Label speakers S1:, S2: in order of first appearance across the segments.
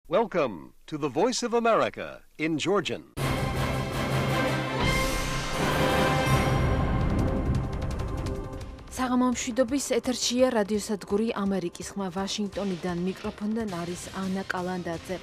S1: Welcome to the Voice of America in Georgian.
S2: საღამომშვიდობის ეთერშია რადიოსადგური ამერიკის ხმა ვაშინგტონიდან მიკროფონიდან არის ანა კალანდაძე.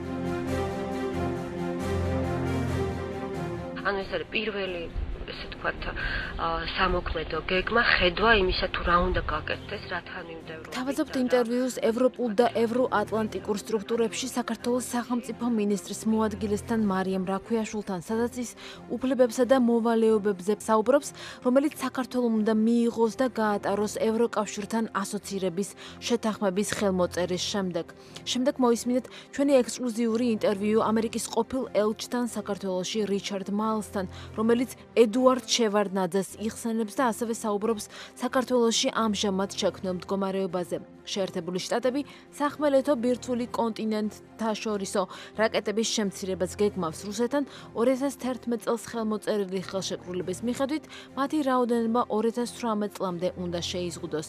S3: ანუ ეს არის პირველი ესე თქვათ სამოქმედო გეგმა ხედვა იმისა თუ რა უნდა გაკეთდეს რათან იმდევრობით.
S2: თავაზობთ ინტერვიუს ევროპულ და ევროატლანტიკურ სტრუქტურებში საქართველოს სახელმწიფო მინისტრის მოადგილესთან მარიამ რაქვიაშვილთან, სადაც ის უფლებებსა და მოვალეობებზე საუბრობს, რომელიც საქართველოს უნდა მიიღოს და გაატაროს ევროკავშირთან ასოცირების შეთანხმების ხელმოწერის შემდეგ. შემდეგ მოისმინეთ ჩვენი ექსკლუზიური ინტერვიუ ამერიკის ყოფილ ელჩთან საქართველოში რიჩარდ მალსთან, რომელიც ედუარდ შევარდნაძეს იხსენებს და ასევე საუბრობს საქართველოში ამჟამად შექმნილ მდგომარეობაზე. შეერთებული შტატები სახმელეთო ბირთვული კონტინენტთა შორისო რაკეტების შემცირებას გეგმავს რუსეთთან 2011 წელს ხელმოწერილი ხელშეკრულების მიხედვით მათი რაოდენობა 2018 წლამდე უნდა შეიზღუდოს.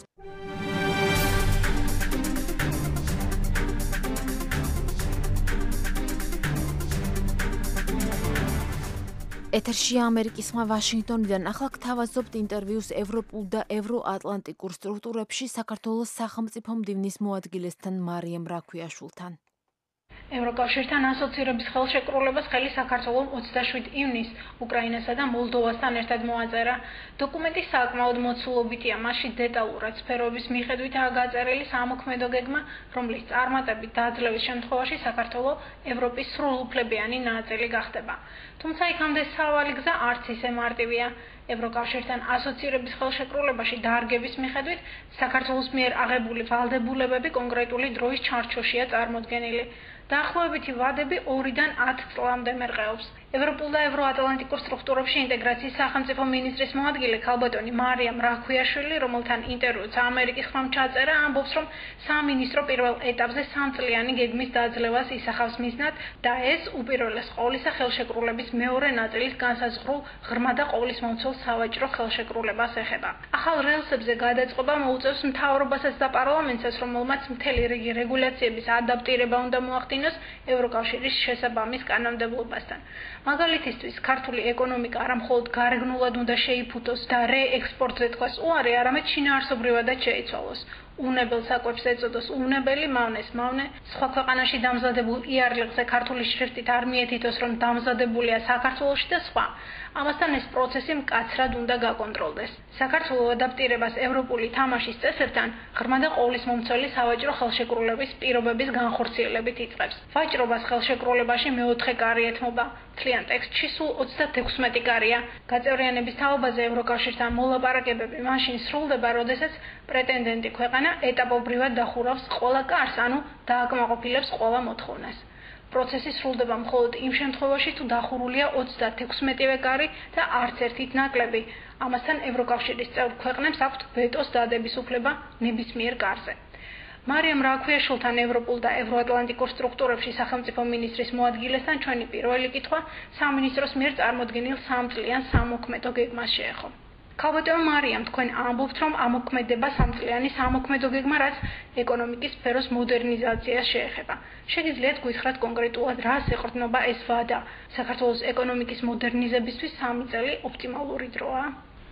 S2: ეთერშია ამერიკის ხმა ვაშინგტონიდან. ახლა გთავაზობთ ინტერვიუს ევროპულ და ევროატლანტიკურ სტრუქტურებში საქართველოს სახელმწიფო მდივნის მოადგილესთან მარიამ რაქვიაშვილთან.
S4: ევროკავშირთან ასოცირების ხელშეკრულებას ხელი საქართველოს 27 ივნისს უკრაინასა და მოლდოვასთან ერთად მოაწერა. დოკუმენტი საკმაოდ მოცულობითია, მასში დეტალურად სფეროების მიხედვითაა გაწერილი სამოქმედო გეგმა, რომლის წარმატებით დაძლევის შემთხვევაში საქართველოს ევროპის სრულუფლებიანი ნაწილი გახდება. თუმცა იქამდე სავალი გზა არც ისე მარტივია. ევროკავშირთან ასოცირების ხელშეკრულებაში დარგების მიხედვით საქართველოს მიერ აღებული ვალდებულებები კონკრეტული დროის ჩარჩოშია წარმოდგენილი. დაახლოებითი ვადები 2-დან 10 წლამდე მერყეობს. ევროპულ და ევროატლანტიკურ სტრუქტურებში ინტეგრაციის სახელმწიფო მინისტრის მოადგილე ქალბატონი მარიამ რაქვიაშვილი, რომელთან ინტერვიუც ამერიკის ხმამ ჩაწერა, ამბობს, რომ სამინისტრო პირველ ეტაპზე 3-წლიანი გეგმის დაძლევას ისახავს მიზნად და ეს უპირველეს ყოვლისა ხელშეკრულების მეორე ნაწილის განსაზღვრულ ღრმა და ყოვლისმომცველ სავაჭრო ხელშეკრულებას ეხება. ახალ რელსებზე გადაწყობა მოუწევს მთავრობასაც და პარლამენტსაც, რომელმაც მთელი რიგი რეგულაციების ადაპტირება უნდა მოახდინოს ევროკავშირის შესაბამის კანონმდებლობასთან. მაგალითისთვის, ქართული ეკონომიკა არა მხოლოდ გარეგნულად უნდა შეიფუთოს და რეექსპორტზე თქვას უარი, არამედ შინაარსობრივადაც შეიცვალოს. უნებელ საკვებს ეწოდოს უნებელი, მავნეს მავნე, სხვა ქვეყანაში დამზადებულ იარლიღზე ქართული შრიფტით არ მიეთითოს, რომ დამზადებულია საქართველოში და სხვა. ამასთან ეს პროცესი მკაცრად უნდა გაკონტროლდეს. საქართველოს ადაპტირებას ევროპული თამაშის წესებთან ღრმა და ყოვლისმომცველი სავაჭრო ხელშეკრულების პირობების განხორციელებით იწყებს. ვაჭრობას ხელშეკრულებაში მეოთხე კარი ეთმობა. მთლიან ტექსტში სულ 36 კარია. გაწევრიანების თაობაზე ევროკავშირთან მოლაპარაკებები მაშინ სრულდება, როდესაც პრეტენდენტი ქვეყანა ეტაპობრივად დახურავს ყველა კარს, ანუ დააკმაყოფილებს ყველა მოთხოვნას. პროცესი სრულდება მხოლოდ იმ შემთხვევაში, თუ დახურულია 36-ვე კარი და არც ერთით ნაკლები. ამასთან ევროკავშირის წევრ ქვეყნებს აქვთ ვეტოს დადების უფლება ნებისმიერ კარზე. მარიამ რაქვიაშვილთან ევროპულ და ევროატლანტიკურ სტრუქტურებში სახელმწიფო მინისტრის მოადგილესთან ჩვენი პირველი კითხვა სამინისტროს მიერ წარმოდგენილ 3-წლიან სამოქმედო გეგმას შეეხო. ქალბატონო მარიამ, თქვენ ამბობთ, რომ ამოქმედება 3-წლიანი სამოქმედო გეგმა, რაც ეკონომიკის სფეროს მოდერნიზაციას შეეხება. შეგიძლიათ გითხრათ კონკრეტულად, რას ეყრდნობა ეს ვადა? საქართველოს ეკონომიკის მოდერნიზებისთვის 3 წელი ოპტიმალური დროა?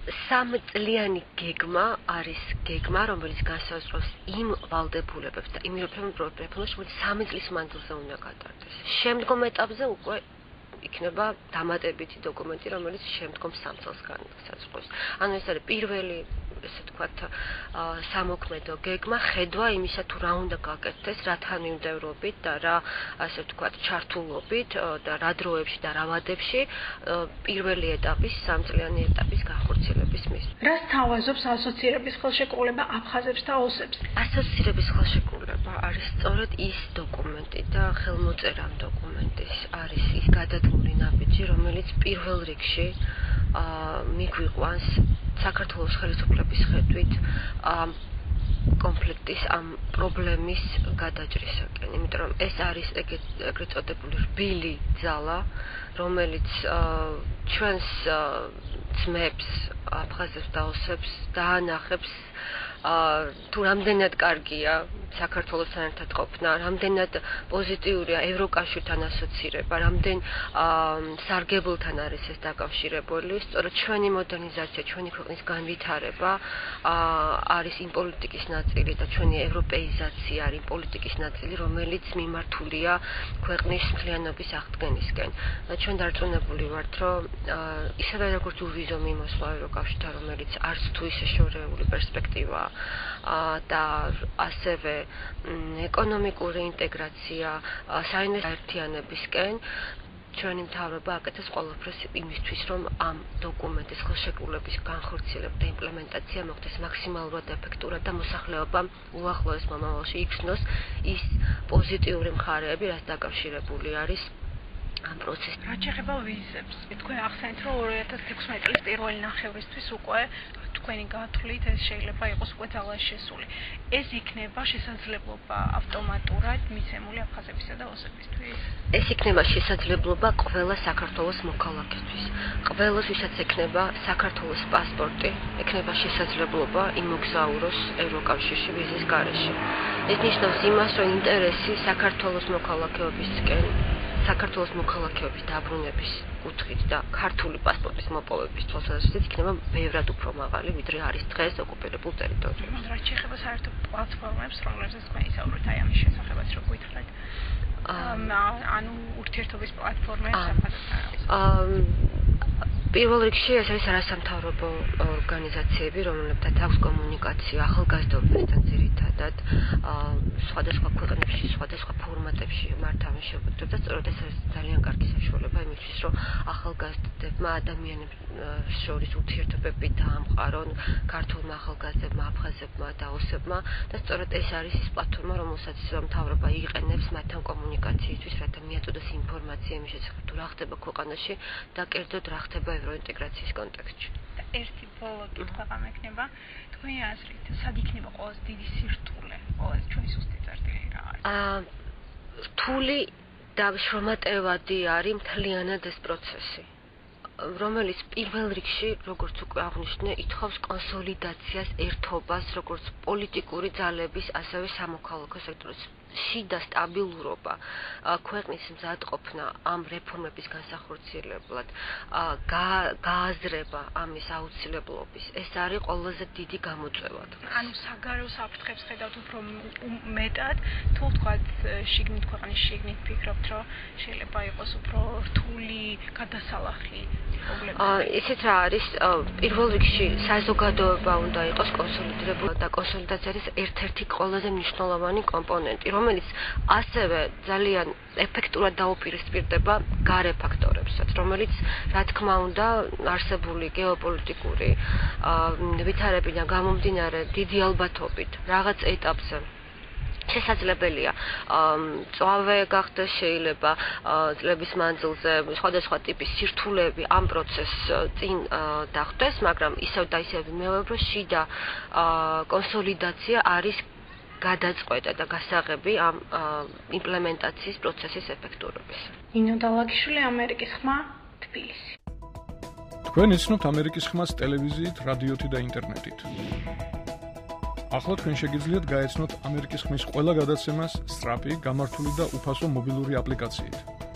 S3: 3-წლიანი გეგმა არის გეგმა, რომელიც განსაზღვრავს იმ ვალდებულებებს და იმ რეფორმებს, რომელიც 3 წლის მანძილზე უნდა გატარდეს. შემდგომ ეტაპზე უკვე იქნება დამატებითი დოკუმენტი, რომელიც შემდგომ 3 წელს განსაზღვრავს. ანუ ეს არის პირველი, ესე თქვათ, სამოქმედო გეგმა, ხედვა იმისა თუ რა უნდა გაკეთდეს, რათან მიმდევრობით და რა, ასე ვთქვათ, ჩართულობით და რა დროებში და რა ვადებში პირველი ეტაპის, 3-წლიანი ეტაპის განხორციელების მიზნით.
S4: რას თავაზობს ასოცირების ხელშეკრულება აფხაზებს და ოსებს?
S3: ასოცირების ხელშეკრულება არის სწორედ ის დოკუმენტი და ხელმოწერა დოკუმენტის არის ის გადადგმული ნაბიჯი, რომელიც პირველ რიგში მიგვიყვანს საქართველოს ხელისუფლების ხედვით კონფლიქტის ამ პრობლემის გადაჭრისაკენ, იმიტომ რომ ეს არის ეგრეთ წოდებული რბილი ძალა, რომელიც ჩვენს ძმებს, აფხაზებს და ოსებს დაანახებს თუ რამდენად კარგია საქართველოსთან ერთად ყოფნა, რამდენად პოზიტიურია ევროკავშირთან ასოცირება, რამდენ სარგებლთან არის ეს დაკავშირებული, სწორედ ჩვენი მოდერნიზაცია, ჩვენი ქვეყნის განვითარება არის იმ პოლიტიკის ნაწილი და ჩვენი ევროპეიზაცია არის იმ პოლიტიკის ნაწილი, რომელიც მიმართულია ქვეყნის მთლიანობის აღდგენისკენ. ჩვენ დარწმუნებული ვართ, რომ ისევე როგორც უვიზო მიმოსვლა ევროკავშირთან, რომელიც არც თუ ისე შორეული პერსპექტივაა და ასევე ეკონომიკური ინტეგრაცია, საინვესტიციო ერთიანებისკენ ჩვენი მთავრობა აკეთებს ყველაფერს იმისთვის, რომ ამ დოკუმენტის ხელშეკრულების განხორციელება და იმპლემენტაცია მოხდეს მაქსიმალურად ეფექტურად და მოსახლეობამ უახლოეს მომავალში იქნოს ის პოზიტიური მხარეები, რაც დაკავშირებული არის ამ პროცესს.
S4: რაც შეეხება ვიზებს, თქვენ ახსენეთ, რომ 2016 წლის პირველი ნახევრისთვის უკვე თქვენი გათვლით ეს შეიძლება იყოს უკვე ძალაში შესული. ეს იქნება შესაძლებლობა ავტომატურად მიცემული აფხაზებისა და ოსებისთვის.
S3: ეს იქნება შესაძლებლობა ყველა საქართველოს მოქალაქისთვის. ყველას, ვისაც ექნება საქართველოს პასპორტი, ექნება შესაძლებლობა იმოგზაუროს ევროკავშირში ვიზის გარეშე. ეს ნიშნავს იმას, რომ ინტერესი საქართველოს მოქალაქეობისკენ საქართველოს მოქალაქეობის დაბრუნების კუთხით და ქართული პასპორტის მოპოვების თვალსაზრისით იქნება ბევრად უფრო მაღალი, ვიდრე არის დღეს ოკუპირებულ ტერიტორიებში.
S4: რაც შეეხება საერთო პლატფორმებს, რომლებზეც თქვენ ისაუბრეთ აი ამის შესახებაც, რო გითხრათ. ანუ ურთიერთობის პლატფორმებს
S3: პირველ რიგში ეს არის არასამთავრობო ორგანიზაციები, რომლებთან აქვს კომუნიკაცია ახალგაზრდობასთან ძირითადად სხვადასხვა ქვეყნებში, სხვადასხვა ფორმატებში მართავენ შეხვედრებს და სწორედ ეს არის ძალიან კარგი საშუალება იმისთვის, რომ ახალგაზრდებმა ადამიანებს შორის ურთიერთობები დაამყარონ ქართულმა ახალგაზრდებმა, აფხაზებმა და ოსებმა და სწორედ ეს არის ის პლატფორმა, რომელსაც მთავრობა იყენებს მათთან კომუნიკაციისთვის, რათა მიაწოდოს ინფორმაცია იმის შესახებ, თუ რა ხდება ქვეყანაში და კერძოდ რა ხდება ევროინტეგრაციის კონტექსტში.
S4: და ერთი ბოლო კითხვა გამექნება, თქვენი აზრით, სად იქნება ყველაზე დიდი სირთულე, ყველაზე ჩვენი სუსტი წერტილი რა არის?
S3: რთული და შრომატევადი არის მთლიანად ეს პროცესი, რომელიც პირველ რიგში, როგორც უკვე აღნიშნე, ითხოვს კონსოლიდაციას, ერთობას, როგორც პოლიტიკური ძალების, ასევე სამოქალაქო სექტორის შიდა სტაბილურობა, ქვეყნის მზადყოფნა ამ რეფორმების განსახორციელებლად, გააზრება ამის აუცილებლობის, ეს არის ყველაზე დიდი გამოწვევა.
S4: ანუ საგარეო საფრთხებს ხედავთ უფრო მეტად, თუ თქვათ შიგნით ქვეყნის შიგნით ფიქრობთ, რომ შეიძლება იყოს უფრო რთული გადასალახი პრობლემა.
S3: ისეთ რა არის, პირველ რიგში საზოგადოება უნდა იყოს კონსოლიდირებული და კონსოლიდაცია არის ერთ-ერთი ყველაზე მნიშვნელოვანი კომპონენტი, რომელიც ასევე ძალიან ეფექტურად დაუპირისპირდება გარე ფაქტორებსაც, რომელიც რა თქმა უნდა არსებული გეოპოლიტიკური ვითარებიდან გამომდინარე დიდი ალბათობით რაღაც ეტაპზე შესაძლებელია წვავე გახდეს, შეიძლება წლების მანძილზე სხვადასხვა ტიპის სირთულეები ამ პროცესს წინ დახვდეს, მაგრამ ისევ და ისევ ვიმეორებ, რომ შიდა კონსოლიდაცია არის გადაწყვეტა და გასაღები ამ იმპლემენტაციის პროცესის ეფექტურობის.
S4: ინო დალაგიშვილი, ამერიკის ხმა, თბილისი.
S5: თქვენ იცნობთ ამერიკის ხმას ტელევიზიით, რადიოთი და ინტერნეტით. ახლა თქვენ შეგიძლიათ გაეცნოთ ამერიკის ხმის ყველა გადაცემას სწრაფი, გამართული და უფასო მობილური აპლიკაციით.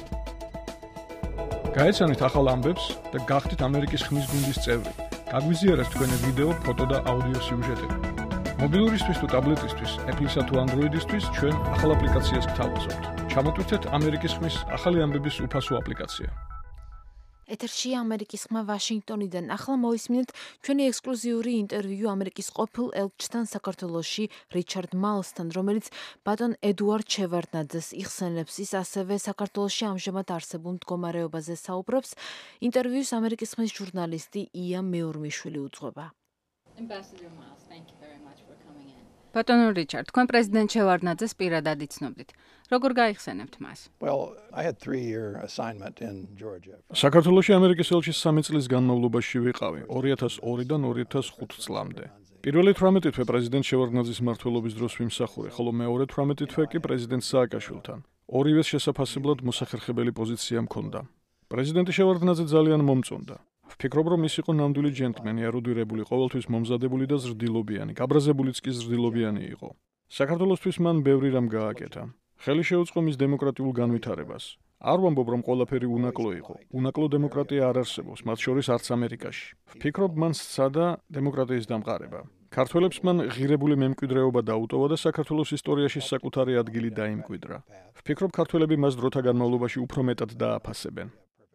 S5: გაეცანით ახალ ამბებს და გახდით ამერიკის ხმის გუნდის წევრი. გაგვიზიარეთ თქვენი ვიდეო, ფოტო და აუდიო სიუჟეტები. მობილურისთვის თუ ტაბლეტისთვის, Apple-ისა თუ Android-ისთვის ჩვენ ახალ აპლიკაციას გთავაზობთ. ჩამოტვირთეთ ამერიკის ხმის ახალი ამბების უფასო აპლიკაცია.
S2: ეთერში ამერიკის ხმა ვაშინგტონიდან. ახლა მოისმინეთ ჩვენი ექსკლუზიური ინტერვიუ ამერიკის ყოფილ ელჩთან საქართველოში რიჩარდ მალსთან, რომელიც ბატონ ედუარდ შევარდნაძეს იხსენებს. ის ასევე საქართველოში ამჟამად არსებულ მდგომარეობაზე საუბრობს. ინტერვიუს ამერიკის ხმის ჟურნალისტი ია მეორმიშვილი უძღვება.
S6: ბატონო რიჩარდ, თქვენ პრეზიდენტ შევარდნაძეს პირადად იცნობდით. როგორ გაიხსენებთ მას?
S5: საქართველოში ამერიკის ელჩის 3 წლის განმავლობაში ვიყავი, 2002-დან 2005 წლამდე. პირველი 18 თვე პრეზიდენტ შევარდნაძის მმართველობის დროს ვიმსახურე, ხოლო მეორე 18 თვე კი პრეზიდენტ სააკაშვილთან. ორივეს შესაფასებლად მოსახერხებელი პოზიცია მქონდა. პრეზიდენტი შევარდნაძე ძალიან მომწონდა. ვფიქრობ, რომ ის იყო ნამდვილი ჯენტლმენი, ერუდირებული, ყოველთვის მომზადებული და ზრდილობიანი, გაბრაზებულიც კი ზრდილობიანი იყო. საქართველოსთვის მან ბევრი რამ გააკეთა. ხელი შეუწყო მის დემოკრატიულ განვითარებას. არ ვამბობ, რომ ყველაფერი უნაკლო იყო. უნაკლო დემოკრატია არ არსებობს, მათ შორის არც ამერიკაში. ვფიქრობ, მან სცადა დემოკრატიის დამყარება. ქართველებს მან ღირებული მემკვიდრეობა დაუტოვა და საქართველოს ისტორიაში საკუთარი ადგილი დაიმკვიდრა. ვფიქრობ, ქართველები მას დროთა განმავლობაში უფრო მეტად დააფასებენ.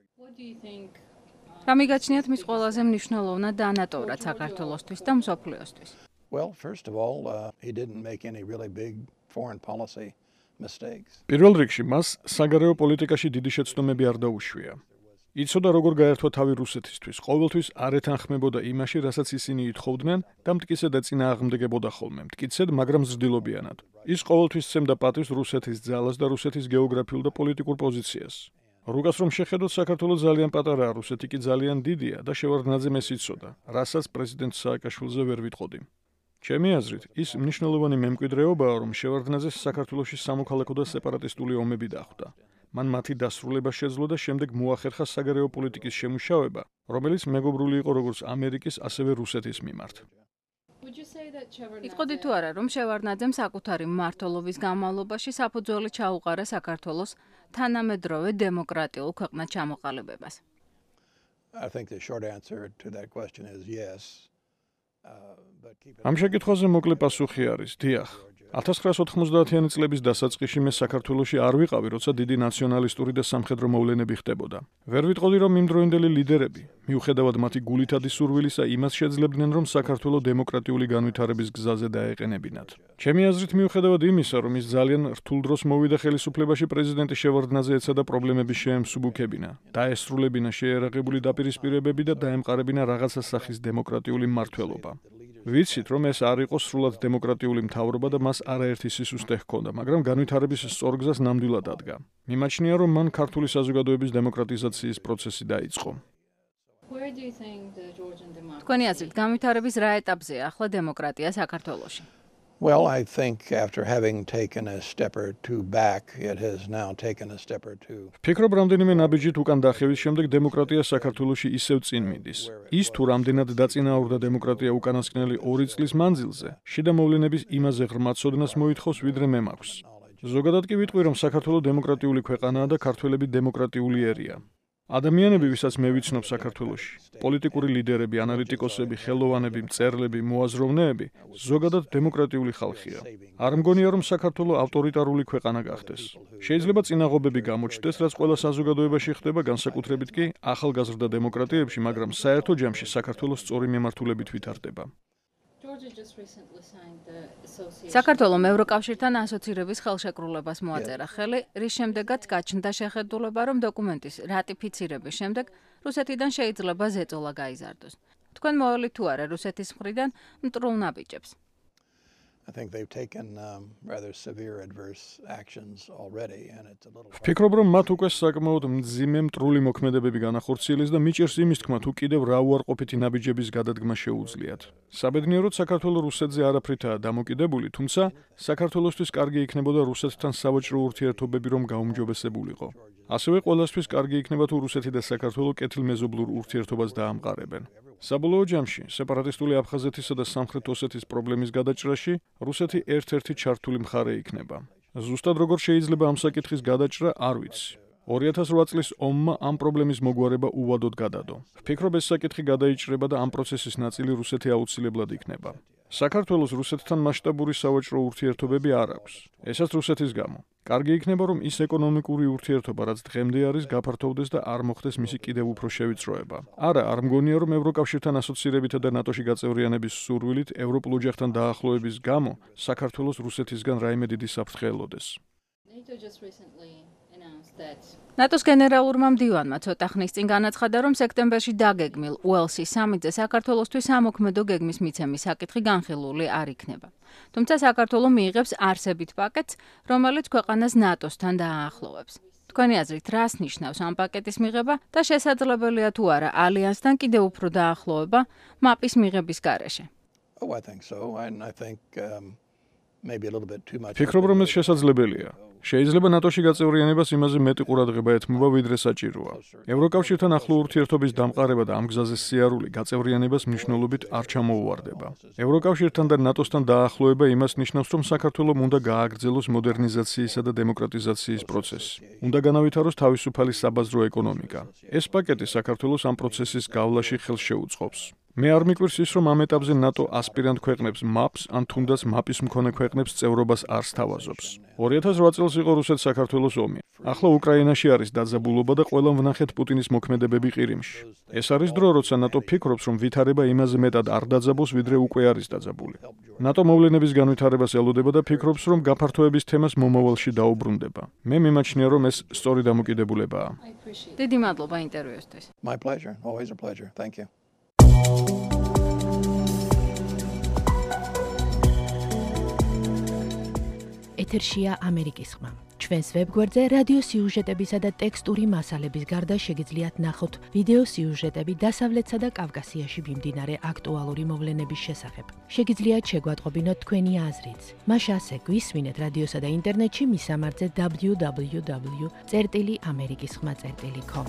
S6: რა მიგაჩნიათ მის ყველაზე მნიშვნელოვნად ანატორად საქართველოსთვის და მსოფლიოსთვის?
S7: Well, first of all, he didn't make any really big foreign policy mistakes.
S5: პირველ რიგში მას საგარეო პოლიტიკაში დიდი შეცდომები არ დაუშვია. იცოდა როგორ გაერთვა თავი რუსეთისთვის, ყოველთვის არ ეთანხმებოდა იმაში, რასაც ისინი ითხოვდნენ და მტკიცედ ეწინააღმდეგებოდა ხოლმე, მტკიცედ, მაგრამ ზრდილობიანად. ის ყოველთვის სცემდა პატივს რუსეთის ძალას და რუსეთის გეოგრაფიულ და პოლიტიკურ პოზიციას. რუგას რომ შეხედოთ, საქართველოს ძალიან პატარაა, რუსეთი კი ძალიან დიდია და შევარდნაძემ ეს იცოდა, რასაც პრეზიდენტ სააკაშვილზე ვერ ვიტყოდი. ჩემი აზრით, ის მნიშვნელოვანი მემკვიდრეობაა, რომ შევარდნაძეს საქართველოში სამოქალაქო და სეპარატისტული ომები დახვდა. მან მათი დასრულება შეძლო და შემდეგ მოახერხა საგარეო პოლიტიკის შემუშავება, რომელიც მეგობრული იყო როგორც ამერიკის, ასევე რუსეთის მიმართ.
S6: იტყოდი თუ არა, რომ შევარდნაძემ საკუთარი მმართველობის განმავლობაში საფუძველი ჩაუყარა საქართველოს თანამედროვე დემოკრატიულ ქვეყნად ჩამოყალიბებას?
S7: I think the short answer to that question is yes.
S5: ამ შეკითხვაზე მოკლე პასუხი არის: დიახ. 1990-იანი წლების დასაწყისში მე საქართველოში არ ვიყავი, როცა დიდი ნაციონალისტური და სამხედრო მოვლენები ხდებოდა. ვერ ვიტყოდი, რომ იმდროინდელი ლიდერები, მიუხედავად მათი გულითადი სურვილისა, იმას შეძლებდნენ, რომ საქართველო დემოკრატიული განვითარების გზაზე დაეყენებინათ. ჩემი აზრით, მიუხედავად იმისა, რომ ის ძალიან რთულ დროს მოვიდა ხელისუფლებაში, პრეზიდენტი შევარდნაძე ეცადა პრობლემების შეემსუბუქებინა, დაესრულებინა შეერაღებული დაპირისპირებები და დაემყარებინა რაღაცა სახის დემოკრატიული მმართველობა. ვიცით, რომ ეს არ იყო სრულად დემოკრატიული მთავრობა და მას არაერთი სისუსტე ჰქონდა, მაგრამ განვითარების სწორგზას ნამდვილად ადგა. მიმაჩნია, რომ მან ქართული საზოგადოების დემოკრატიზაციის პროცესი დაიწყო.
S6: თქვენი აზრით, განვითარების რა ეტაპზეა ახლა დემოკრატია საქართველოში?
S7: Well, I think after having taken a step or two back, it has now taken a step or two.
S5: ვფიქრობ, რამდენიმე ნაბიჯით უკან დახევის შემდეგ დემოკრატია საქართველოში ისევ წინ მიდის. ის თუ რამდენად დაწინაურდა დემოკრატია უკანასკნელი 2 წლის მანძილზე, შიდა მოვლენების იმაზე ღრმა ცოდნას მოითხოვს, ვიდრე მე მაქვს. ზოგადად კი ვიტყვი, რომ საქართველო დემოკრატიული ქვეყანაა და ქართველები დემოკრატიული ერია. ადამიანები, ვისაც მე ვიცნობ საქართველოში, პოლიტიკური ლიდერები, ანალიტიკოსები, ხელოვანები, მწერლები, მოაზროვნეები, ზოგადად დემოკრატიული ხალხია. არ მგონია, რომ საქართველო ავტორიტარული ქვეყანა გახდეს. შეიძლება წინაღობები გამოჩნდეს, რაც ყველა საზოგადოებაში ხდება, განსაკუთრებით კი ახალგაზრდა დემოკრატიებში, მაგრამ საერთო ჯამში საქართველოს სწორი მემართულებით ვითარდება.
S6: საქართველომ ევროკავშირთან ასოცირების ხელშეკრულებას მოაწერა ხელი, რის შემდეგაც გაჩნდა შეხედულება, რომ დოკუმენტის რატიფიცირების შემდეგ რუსეთიდან შეიძლება ზეწოლა გაიზარდოს. თქვენ მოვალით თუ არა რუსეთის მხრიდან მტრულ ნაბიჯებს?
S7: I think they've taken rather severe adverse actions already, and it's a little.
S5: ვფიქრობ, რომ მათ უკვე საკმაოდ მძიმე მტრული მოქმედებები განახორციელეს და მიჭირს იმის თქმა, თუ კიდევ რა უარყოფითი ნაბიჯების გადადგმა შეუძლიათ. საბედნიეროდ საქართველო რუსეთზე არაფრითაა დამოკიდებული, თუმცა საქართველოსთვის კარგი იქნებოდა რუსეთთან სავაჭრო ურთიერთობები რომ გაუმჯობესებულიყო. ასევე ყველასთვის კარგი იქნება თუ რუსეთი და საქართველო კეთილმეზობლურ ურთიერთობას დაამყარებენ. საბოლოო ჯამში, სეპარატისტული აფხაზეთისა და სამხრეთ ოსეთის პრობლემის გადაჭრაში რუსეთი ერთ-ერთი ჩართული მხარე იქნება. ზუსტად როგორ შეიძლება ამ საკითხის გადაჭრა, არ ვიცი. 2008 წლის ომმა ამ პრობლემის მოგვარება უვადოდ გადადო. ვფიქრობ, ეს საკითხი გადაიჭრება და ამ პროცესის ნაწილი რუსეთი აუცილებლად იქნება. საქართველოს რუსეთთან მასშტაბური სავაჭრო ურთიერთობები არ აქვს. ესაც რუსეთის გამო. კარგი იქნება, რომ ის ეკონომიკური ურთიერთობა, რაც დღემდე არის, გაფართოვდეს და არ მოხდეს მისი კიდევ უფრო შევიწროება. არა, არ მგონია, რომ ევროკავშირთან ასოცირებითა და ნატოში გაწევრიანების სურვილით ევროპულ ოჯახთან დაახლოების გამო საქართველოს რუსეთისგან რაიმე დიდი საფრთხე ელოდეს.
S6: ნატოს გენერალურმა მდივანმა ცოტა ხნის წინ განაცხადა, რომ სექტემბერში დაგეგმილ უელსის სამიტზე საქართველოსთვის ამოქმედო გეგმის მიცემის საკითხი განხილული არ იქნება. თუმცა საქართველო მიიღებს არსებით პაკეტს, რომელიც ქვეყანას ნატოსთან დააახლოვებს. თქვენი აზრით, რას ნიშნავს ამ პაკეტის მიღება და შესაძლებელია თუ არა ალიანსთან კიდევ უფრო დაახლოება მაპის მიღების გარეშე?
S7: Oh, I think so. I think maybe a little bit too much.
S5: ვფიქრობ, რომ ეს შესაძლებელია. შეიძლება ნატოში გაწევრიანებას იმაზე მეტი ყურადღება ეთმობა, ვიდრე საჭიროა. ევროკავშირთან ახლო ურთიერთობის დამყარება და ამ გზაზე სიარული გაწევრიანებას მნიშვნელობით არ ჩამოუვარდება. ევროკავშირთან და ნატოსთან დაახლოება იმას ნიშნავს, რომ საქართველომ უნდა გააგრძელოს მოდერნიზაციისა და დემოკრატიზაციის პროცესი. უნდა განავითაროს თავისუფალი საბაზრო ეკონომიკა. ეს პაკეტი საქართველოს ამ პროცესის გავლაში ხელს შეუწყობს. მე არ მიკვირს ის, რომ ამ ეტაპზე ნატო ასპირანტ ქვეყნებს MAP-ს ან თუნდაც MAP-ის მქონე ქვეყნებს წევრობას არ სთავაზობს. 2008 წელს იყო რუსეთ-საქართველოს ომი. ახლა უკრაინაში არის დაძაბულობა და ყველა ვნახეთ პუტინის მოქმედებები ყირიმში. ეს არის დრო, როცა ნატო ფიქრობს, რომ ვითარება იმაზე მეტად არ დაძაბოს, ვიდრე უკვე არის დაძაბული. ნატო მოვლენების განვითარებას ელოდება და ფიქრობს, რომ გაფართოების თემას მომავალში დაუბრუნდება. მე მიმაჩნია, რომ ეს სწორი დამოკიდებულებაა.
S6: დიდი მადლობა ინტერვიუსთვის.
S7: My pleasure. Always a pleasure. Thank you.
S8: ეთერშია ამერიკის ხმა. ჩვენს ვებგვერდზე რადიო სიუჟეტებისა და ტექსტური მასალების გარდა შეგიძლიათ ნახოთ ვიდეო სიუჟეტები დასავლეთსა და კავკასიაში მიმდინარე აქტუალური მოვლენების შესახებ. შეგიძლიათ შეგვატყობინოთ თქვენი აზრიც. მას ასე გვისმინეთ რადიოსა და ინტერნეტში მისამართზე www.amerikiskhma.com.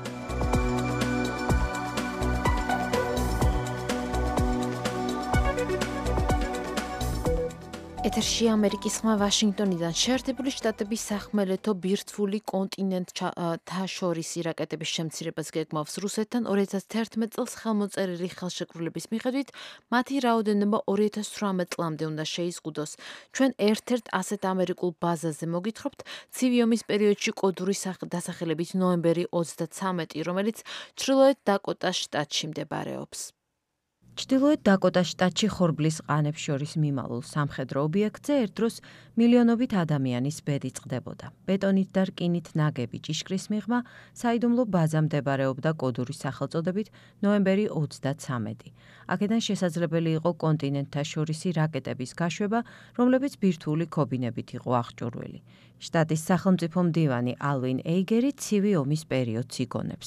S2: ეთერში ამერიკის ხმა ვაშინგტონიდან. შეერთებული შტატების სახმელეთო ბირთვული კონტინენტთა შორისი რაკეტების შემცირებას გეგმავს რუსეთთან 2011 წელს ხელმოწერილი ხელშეკრულების მიხედვით მათი რაოდენობა 2018 წლამდე უნდა შეიზღუდოს. ჩვენ ერთ-ერთ ასეთ ამერიკულ ბაზაზე მოგითხრობთ ცივი ომის პერიოდში კოდური დასახელებით ნოემბერი 33, რომელიც ჩრდილოეთ დაკოტას შტატში მდებარეობს.
S9: ჩრდილოეთ დაკოტას შტატში ხორბლის ყანებს შორის მიმალულ სამხედრო ობიექტზე ერთ დროს მილიონობით ადამიანის ბედი წყდებოდა. ბეტონით და რკინით ნაგები ჭიშკრის მიღმა საიდუმლო ბაზა მდებარეობდა კოდური სახელწოდებით ნოემბერი 33. აქედან შესაძლებელი იყო კონტინენტთა შორისი რაკეტების გაშვება, რომლებიც ბირთვული ქობინებით იყო აღჭურვილი. შტატის სახელმწიფო მდივანი ალვინ ეიგერი ცივი ომის პერიოდს იგონებს.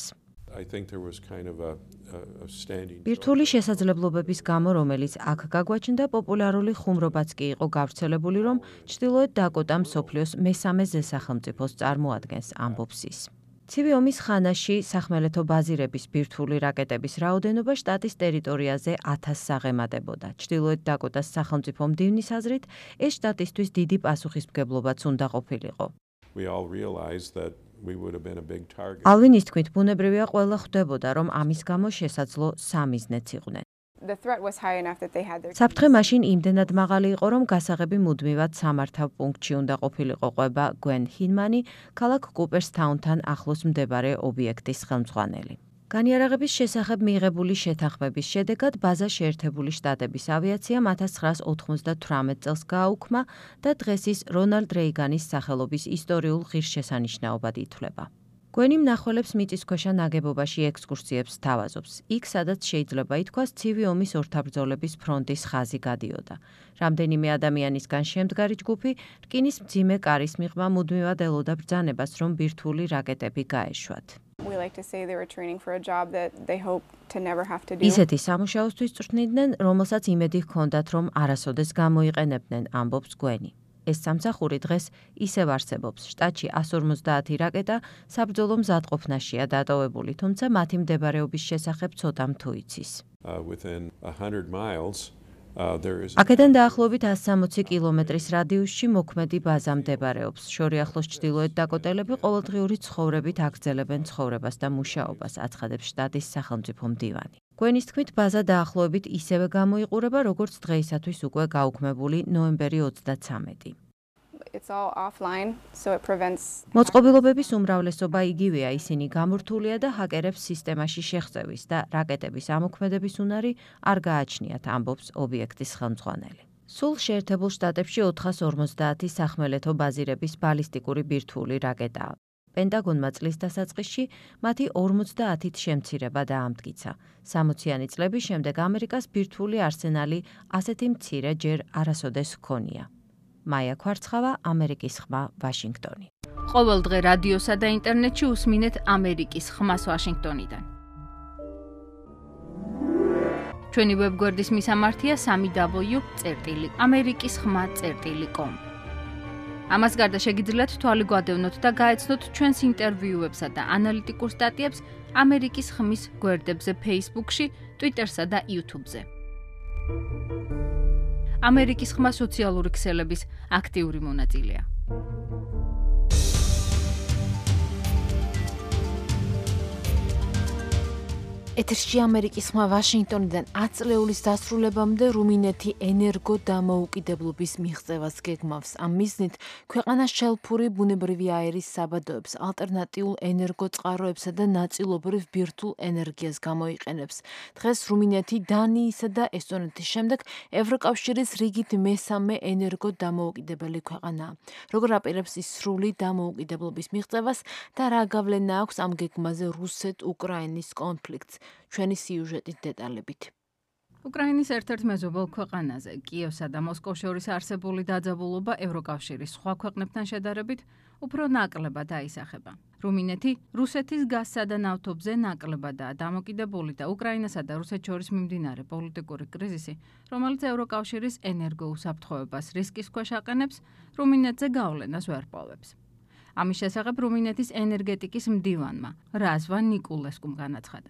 S9: ბირთვული შესაძლებლობების გამო, რომელიც აქ გაგვაჩნდა, პოპულარული ხუმრობაც კი იყო გავრცელებული, რომ ჩრდილოეთ დაკოტა მსოფლიოს მესამეზე სახელმწიფოს წარმოადგენს, ამბობს ის. ცივი ომის ხანაში სახმელეთო ბაზირების ბირთვული რაკეტების რაოდენობა შტატის ტერიტორიაზე 1000-ს აღემატებოდა. ჩრდილოეთ დაკოტას სახელმწიფო მდივნის აზრით, ეს შტატისთვის დიდი პასუხისმგებლობაც უნდა ყოფილიყო. ალვინის თქმით, ბუნებრივია ყველა ხვდებოდა, რომ ამის გამო შესაძლო სამიზნეც იყვნენ. საფრთხე მაშინ იმდენად მაღალი იყო, რომ გასაღები მუდმივად სამართავ პუნქტში უნდა ყოფილიყო ყვება გვენ ჰინმანი, ქალაქ კუპერსთაუნთან ახლოს მდებარე ობიექტის ხელმძღვანელი. განიარაღების შესახებ მიღებული შეთანხმების შედეგად ბაზა შეერთებული შტატების ავიაციამ 1998 წელს გააუქმა და დღეს ის რონალდ რეიგანის სახელობის ისტორიულ ღირსშესანიშნაობად ითვლება. გვენი მნახველებს მიწისქვეშა ნაგებობაში ექსკურსიებს სთავაზობს. იქ, სადაც შეიძლება ითქვას, ცივი ომის ორთაბრძოლების ფრონტის ხაზი გადიოდა. რამდენიმე ადამიანისგან შემდგარი ჯგუფი რკინის მძიმე კარის მიღმა მუდმივად ელოდა ბრძანებას, რომ ბირთვული რაკეტები გაეშვათ. ისეთი სამუშაოსთვის წვრთნიდნენ, რომელსაც იმედი ჰქონდათ, რომ არასოდეს გამოიყენებდნენ, ამბობს გვენი. ეს სამსახური დღეს ისევ არსებობს. შტატში 150 რაკეტა საბრძოლო მზადყოფნაშია დატოვებული, თუმცა მათი მდებარეობის შესახებ ცოტამ თუ იცის. აქედან დაახლოებით 160 კილომეტრის რადიუსში მოქმედი ბაზა მდებარეობს. შორიახლოს ჩრდილოეთ დაკოტელები ყოველდღიური ცხოვრებით აგრძელებენ ცხოვრებას და მუშაობას, აცხადებს შტატის სახელმწიფო მდივანი. გვენის თქმით, ბაზა დაახლოებით ისევე გამოიყურება, როგორც დღეისათვის უკვე გაუქმებული ნოემბერი 33. მოწყობილობების უმრავლესობა იგივეა, ისინი გამორთულია და ჰაკერებს სისტემაში შეღწევის და რაკეტების ამოქმედების უნარი არ გააჩნიათ, ამბობს ობიექტის ხელმძღვანელი. სულ შეერთებულ შტატებში 450 სახმელეთო ბაზირების ბალისტიკური ბირთვული რაკეტაა. პენტაგონმა წლის დასაწყისში მათი 50-ით შემცირება დაამტკიცა. 60-იანი წლების შემდეგ ამერიკას ბირთვული არსენალი ასეთი მცირე ჯერ არასოდეს ჰქონია. მაია ქვარცხავა, ამერიკის ხმა, ვაშინგტონი.
S6: ყოველდღე რადიოსა და ინტერნეტში უსმინეთ ამერიკის ხმას ვაშინგტონიდან. ჩვენი ვებგვერდის მისამართია www.amerikiskhma.com. ამას გარდა შეგიძლიათ თვალი გვადევნოთ და გაეცნოთ ჩვენს ინტერვიუებსა და ანალიტიკურ სტატიებს ამერიკის ხმის გვერდებზე Facebook-ში, Twitter-სა და YouTube-ზე. ამერიკის ხმა სოციალური ქსელების აქტიური მონაწილეა.
S2: ეთერში ამერიკის ხმა ვაშინგტონიდან 10 წლეულის დასრულებამდე რუმინეთი ენერგო დამოუკიდებლობის მიღწევას გეგმავს. ამ მიზნით ქვეყანა შელფური ბუნებრივი აერის საბადოებს, ალტერნატიულ ენერგოწყაროებსა და ნაწილობრივ ბირთვულ ენერგიას გამოიყენებს. დღეს რუმინეთი დანიისა და ესტონეთის შემდეგ ევროკავშირის რიგით მესამე ენერგო დამოუკიდებელი ქვეყანაა. როგორ აპირებს ის სრული დამოუკიდებლობის მიღწევას და რა გავლენა აქვს ამ გეგმაზე რუსეთ-უკრაინის კონფლიქტს? ჩვენი სიუჟეტით დეტალებით.
S6: უკრაინის ერთ-ერთ მეზობელ ქვეყანაზე, კიევსა და მოსკოვს შორის არსებული დაძაბულობა ევროკავშირის სხვა ქვეყნებთან შედარებით უფრო ნაკლებად აისახება. რუმინეთი რუსეთის გაზსა და ნავთობზე ნაკლებადაა დამოკიდებული და უკრაინასა და რუსეთს შორის მიმდინარე პოლიტიკური კრიზისი, რომელიც ევროკავშირის ენერგოუსაფრთხოებას რისკის ქვეშ აყენებს, რუმინეთზე გავლენას ვერ პოვებს. ამის შესახებ რუმინეთის ენერგეტიკის მდივანმა რაზვა ნიკულესკუმ განაცხადა.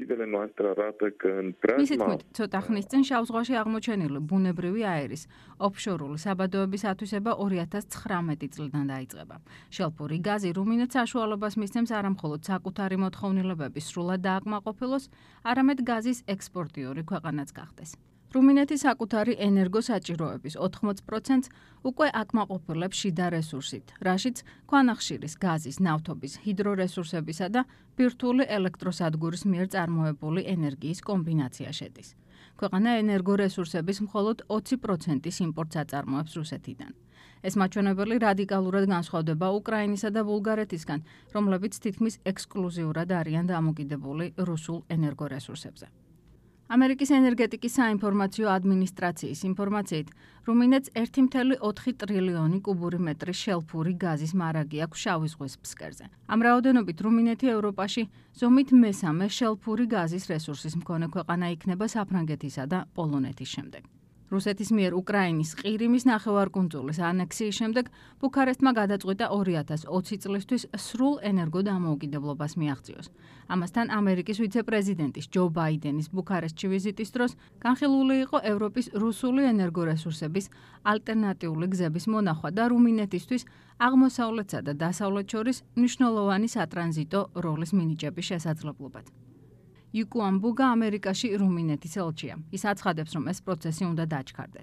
S6: მისი თქმით, ცოტა ხნის წინ შავ ზღვაში აღმოჩენილი ბუნებრივი აერის ოფშორული საბადოების ათვისება 2019 წლიდან დაიწყება. შელფური გაზი რუმინეთს საშუალებას მისცემს არამხოლოდ საკუთარი მოთხოვნილებების სრულად დააკმაყოფილოს, არამედ გაზის ექსპორტიორი ქვეყანაც გახდეს. რუმინეთი საკუთარი ენერგოსაჭიროების 80%-ს უკვე აკმაყოფილებს შიდა რესურსით, რაშიც ქვანახშირის, გაზის, ნავთობის, ჰიდრორესურსებისა და ბირთვული ელექტროსადგურის მიერ წარმოებული ენერგიის კომბინაცია შედის. ქვეყანა ენერგორესურსების მხოლოდ 20%-ის იმპორტს აწარმოებს რუსეთიდან. ეს მაჩვენებელი რადიკალურად განსხვავდება უკრაინისა და ბულგარეთისგან, რომლებიც თითქმის ექსკლუზიურად არიან დამოკიდებული რუსულ ენერგორესურსებზე. ამერიკის ენერგეტიკის საინფორმაციო ადმინისტრაციის ინფორმაციით, რუმინეთს 1,4 ტრილიონი კუბური მეტრი შელფური გაზის მარაგი აქვს შავი ზღვის ფსკერზე. ამ რაოდენობით რუმინეთი ევროპაში ზომით მესამე შელფური გაზის რესურსის მქონე ქვეყანა იქნება საფრანგეთისა და პოლონეთის შემდეგ. რუსეთის მიერ უკრაინის ყირიმის ნახევარკუნძულის ანექსიის შემდეგ ბუქარესტმა გადაწყვიტა 2020 წლისთვის სრულ ენერგო დამოუკიდებლობას მიაღწიოს. ამასთან ამერიკის ვიცე-პრეზიდენტის ჯო ბაიდენის ბუქარესტში ვიზიტის დროს განხილული იყო ევროპის რუსული ენერგორესურსების ალტერნატიული გზების მონახვა და რუმინეთისთვის აღმოსავლეთსა და დასავლეთ შორის მნიშვნელოვანი სატრანზიტო როლის მინიჭების შესაძლებლობად. იუკუამბუგა ამერიკაში რუმინეთის ელჩია. ის აცხადებს, რომ ეს პროცესი უნდა დაჩქარდეს.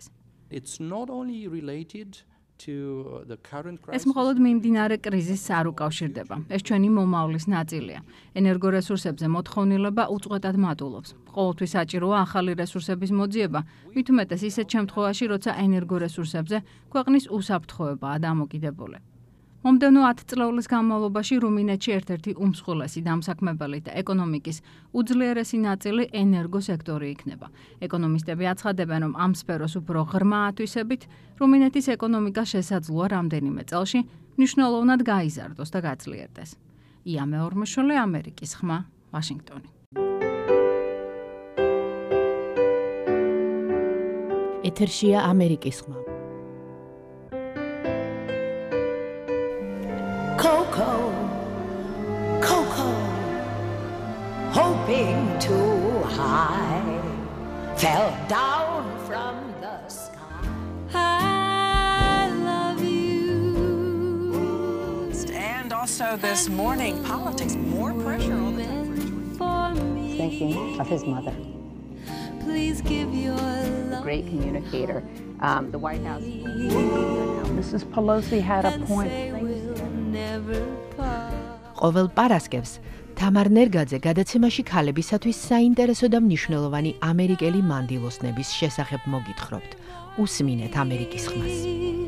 S6: ეს მხოლოდ მიმდინარე კრიზისს არ უკავშირდება. ეს ჩვენი მომავლის ნაწილია. ენერგორესურსებზე მოთხოვნილება უწყვეტად მატულობს. ყოველთვის საჭიროა ახალი რესურსების მოძიება, მით უმეტეს ისეთ შემთხვევაში, როცა ენერგორესურსებზე ქვეყნის უსაფრთხოებაა დამოკიდებული. მომდევნო 10 წლეულის განმავლობაში რუმინეთში ერთ-ერთი უმსხვილესი დამსაქმებელი და ეკონომიკის უძლიერესი ნაწილი ენერგოსექტორი იქნება. ეკონომისტები აცხადებენ, რომ ამ სფეროს უფრო ღრმა ათვისებით რუმინეთის ეკონომიკა შესაძლოა რამდენიმე წელში მნიშვნელოვნად გაიზარდოს და გაწლიერდეს. ია მეორმეშვილი, ამერიკის ხმა, ვაშინგტონი.
S8: ეთერშია ამერიკის ხმა.
S10: Coco, Coco, hoping too high, fell down from the sky. I love you.
S11: And also this morning, politics, more pressure on the country.
S12: Thinking of his mother.
S10: Please give your love.
S12: Great communicator. The White House. Mrs. Pelosi had a point.
S8: ყოველ პარასკევს თამარ ნერგაძე გადაცემაში ქალებისათვის საინტერესო და მნიშვნელოვანი ამერიკელი მანდილოსნების შესახებ მოგითხრობთ. უსმინეთ ამერიკის ხმას.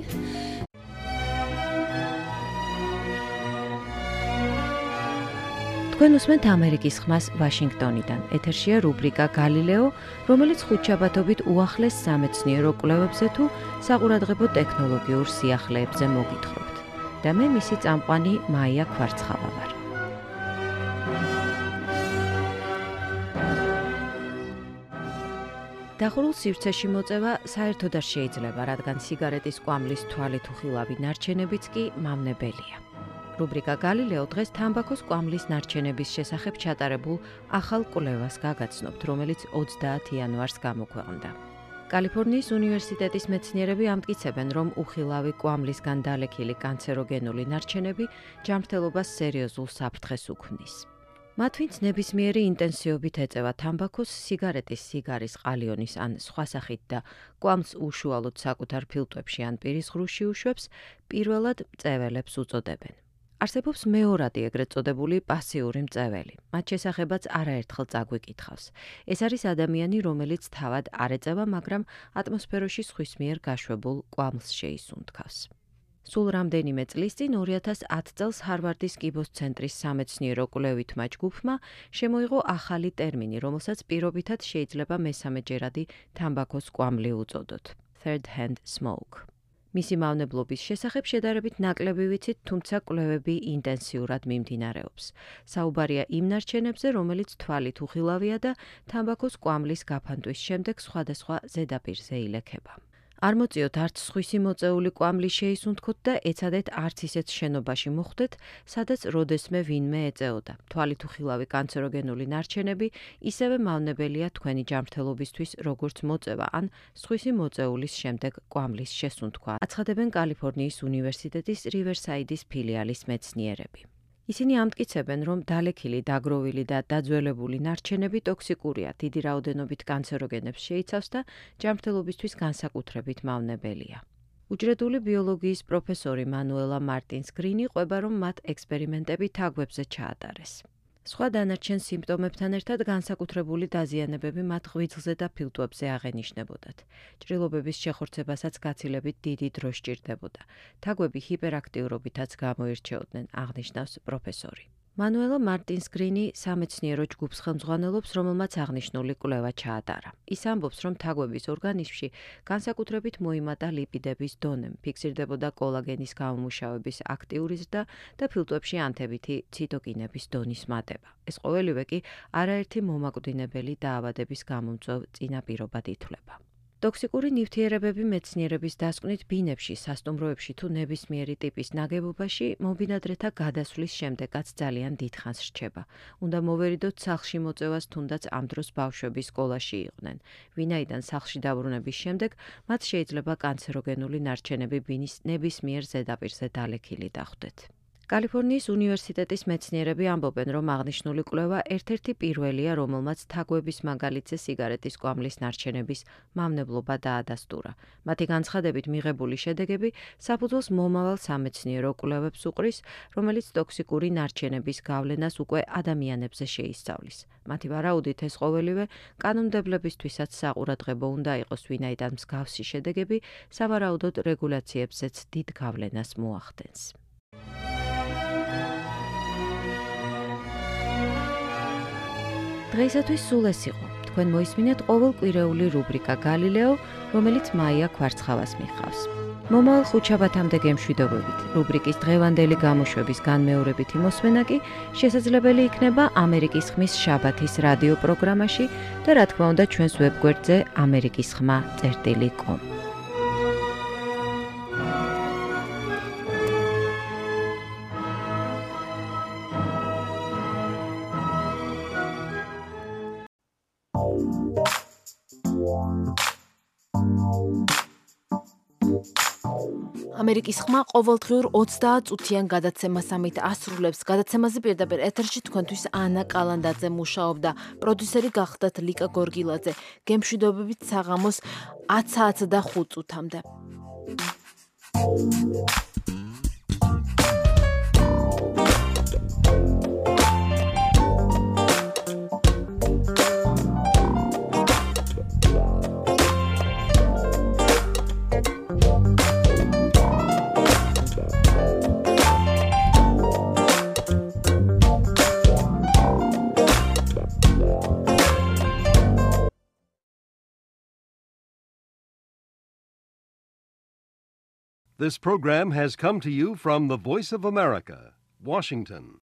S8: თქვენ უსმენთ ამერიკის ხმას ვაშინგტონიდან. ეთერშია რუბრიკა გალილეო, რომელიც ხუთშაბათობით უახლეს სამეცნიერო კვლევებზე თუ საყურადღებო ტექნოლოგიურ სიახლეებზე მოგითხრობთ. და მე მისი წამყვანი მაია ქვარცხავა ვარ.
S9: დახურულ სივრცეში მოწევა საერთოდ არ შეიძლება, რადგან სიგარეტის კვამლის თვალით უხილავი ნარჩენებიც კი მავნებელია. რუბრიკა გალილეო დღეს თამბაქოს კვამლის ნარჩენების შესახებ ჩატარებულ ახალ კვლევას გაგაცნობთ, რომელიც 30 იანვარს გამოქვეყნდა. კალიფორნიის უნივერსიტეტის მეცნიერები ამტკიცებენ, რომ უხილავი კვამლისგან დალექილი კანცეროგენული ნარჩენები ჯანმრთელობას სერიოზულ საფრთხეს უქმნის. მათ ვინც ნებისმიერი ინტენსივობით ეწევა თამბაქოს, სიგარეტის, სიგარის, ყალიონის ან სხვა სახით და კვამლს უშუალოდ საკუთარ ფილტვებში ან პირის ღრუში უშვებს, პირველად მწეველებს უწოდებენ. არსებობს მეორადი ეგრეთ წოდებული პასიური მწეველი. მათ შესახებაც არაერთხელ წაგვიკითხავს. ეს არის ადამიანი, რომელიც თავად არ ეწევა, მაგრამ ატმოსფეროში სხვის მიერ გაშვებულ კვამლს შეისუნთქავს. სულ რამდენიმე წლის წინ 2010 წელს ჰარვარდის კიბოს ცენტრის სამეცნიერო კვლევითმა ჯგუფმა შემოიღო ახალი ტერმინი, რომელსაც პირობითად შეიძლება მესამეჯერადი თამბაქოს კვამლი უწოდოთ. Third hand smoke. მისი მავნებლობის შესახებ შედარებით ნაკლები ვიცით, თუმცა კვლევები ინტენსიურად მიმდინარეობს. საუბარია იმ ნარჩენებზე, რომელიც თვალით უხილავია და თამბაქოს კვამლის გაფანტვის შემდეგ სხვადასხვა ზედაპირზე ილექება. არ მოწიოთ არც სხვისი მოწეული კვამლი შეისუნთქოთ და ეცადეთ არც ისეთ შენობაში მოხვდეთ, სადაც როდესმე ვინმე ეწეოდა. თვალით უხილავი კანცეროგენული ნარჩენები ისევე მავნებელია თქვენი ჯანმრთელობისთვის, როგორც მოწევა ან სხვისი მოწეულის შემდეგ კვამლის შესუნთქვა, აცხადებენ კალიფორნიის უნივერსიტეტის რივერსაიდის ფილიალის მეცნიერები. ისინი ამტკიცებენ, რომ დალექილი, დაგროვილი და დაძველებული ნარჩენები ტოქსიკურია, დიდი რაოდენობით კანცეროგენებს შეიცავს და ჯანმრთელობისთვის განსაკუთრებით მავნებელია. უჯრედული ბიოლოგიის პროფესორი მანუელა მარტინს გრინი ყვება, რომ მათ ექსპერიმენტები თაგვებზე ჩაატარეს. სხვა დანარჩენ სიმპტომებთან ერთად განსაკუთრებული დაზიანებები მათ ღვიძლზე და ფილტვებზე აღენიშნებოდათ. ჭრილობების შეხორცებასაც გაცილებით დიდი დრო სჭირდებოდა. თაგვები ჰიპერაქტიურობითაც გამოირჩეოდნენ, აღნიშნავს პროფესორი. მანუელა მარტინს გრინი სამეცნიერო ჯგუფს ხელმძღვანელობს, რომელმაც აღნიშნული კვლევა ჩაატარა. ის ამბობს, რომ თაგვების ორგანიზმში განსაკუთრებით მოიმატა ლიპიდების დონემ, ფიქსირდებოდა კოლაგენის გამომუშავების აქტიური ზრდა და ფილტვებში ანთებითი ციტოკინების დონის მატება. ეს ყოველივე კი არაერთი მომაკვდინებელი დაავადების გამომწვევ წინაპირობად ითვლება. ტოქსიკური ნივთიერებები მეცნიერების დასკვნით ბინებში, სასტუმროებში თუ ნებისმიერი ტიპის ნაგებობაში მობინადრეთა გადასვლის შემდეგაც ძალიან დიდხანს რჩება. უნდა მოვერიდოთ სახლში მოწევას, თუნდაც ამ დროს ბავშვები სკოლაში იყვნენ. ვინაიდან სახლში დაბრუნების შემდეგ მათ შეიძლება კანცეროგენული ნარჩენები ბინის ნებისმიერ ზედაპირზე დალექილი დახვდეთ. კალიფორნიის უნივერსიტეტის მეცნიერები ამბობენ, რომ აღნიშნული კვლევა ერთ-ერთი პირველია, რომელმაც თაგვების მაგალითზე სიგარეტის კვამლის ნარჩენების მავნებლობა დაადასტურა. მათი განცხადებით მიღებული შედეგები საფუძველს მომავალ სამეცნიერო კვლევებს უყრის, რომელიც ტოქსიკური ნარჩენების გავლენას უკვე ადამიანებზე შეისწავლის. მათი ვარაუდით ეს ყოველივე კანონმდებლებისთვისაც საყურადღებო უნდა იყოს, ვინაიდან მსგავსი შედეგები სავარაუდოდ რეგულაციებზეც დიდ გავლენას მოახდენს. დღეისათვის სულ ეს იყო. თქვენ მოისმინეთ ყოველკვირეული რუბრიკა გალილეო, რომელიც მაია ქვარცხავას მიხავს. მომავალ ხუთშაბათამდე გემშვიდობებით. რუბრიკის დღევანდელი გამოშვების განმეორებითი მოსმენა კი შესაძლებელი იქნება ამერიკის ხმის შაბათის რადიო პროგრამაში და რა თქმა უნდა ჩვენს ვებგვერდზე amerikisxma.com.
S2: ამერიკის ხმა ყოველდღიურ 30 წუთიან გადაცემას ამით ასრულებს. გადაცემაზე პირდაპირ ეთერში თქვენთვის ანა კალანდაძე მუშაობდა. პროდიუსერი გახდათ ლიკა გორგილაძე. გემშვიდობებით საღამოს 10:05 წუთამდე.
S1: This program has come to you from the Voice of America, Washington.